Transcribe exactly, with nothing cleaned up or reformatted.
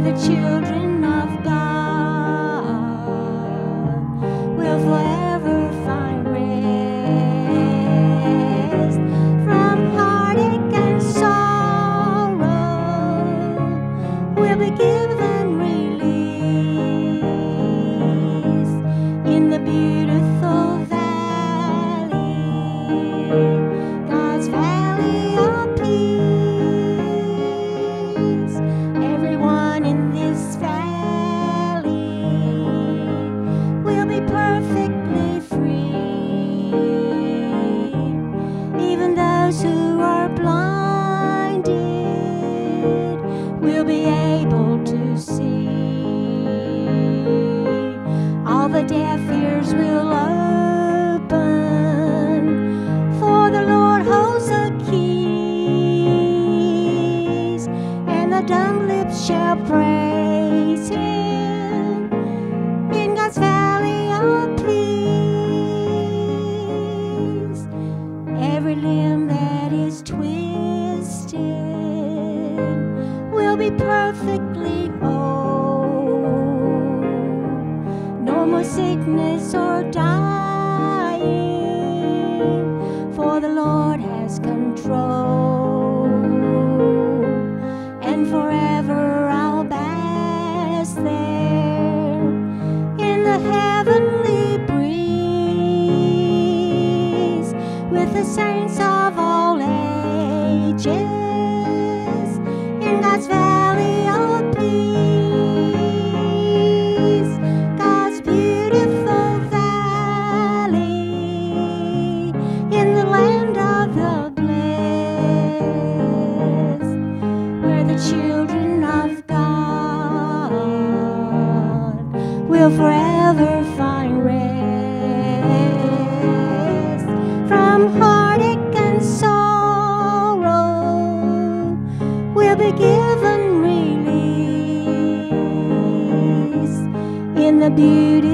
where the children of God will forever find rest from heartache and sorrow. Will be given release in the beautiful valley, God's valley of peace. Everyone in this valley will be perfectly free. Even those who are blinded will be able to see. All the deaf ears will open, for the Lord holds the keys, and the dumb lips shall praise Him in God's valley of peace. Every limb that is twisted will be perfectly whole. No more sickness or dying, for the Lord has control. And forever I'll bask there in the heavenly breeze with the saints of all ages in God's valley of peace. God's beautiful valley in the land of the blessed, where the children of God will forever find rest from heartache and sorrow. Will be given release in the beauty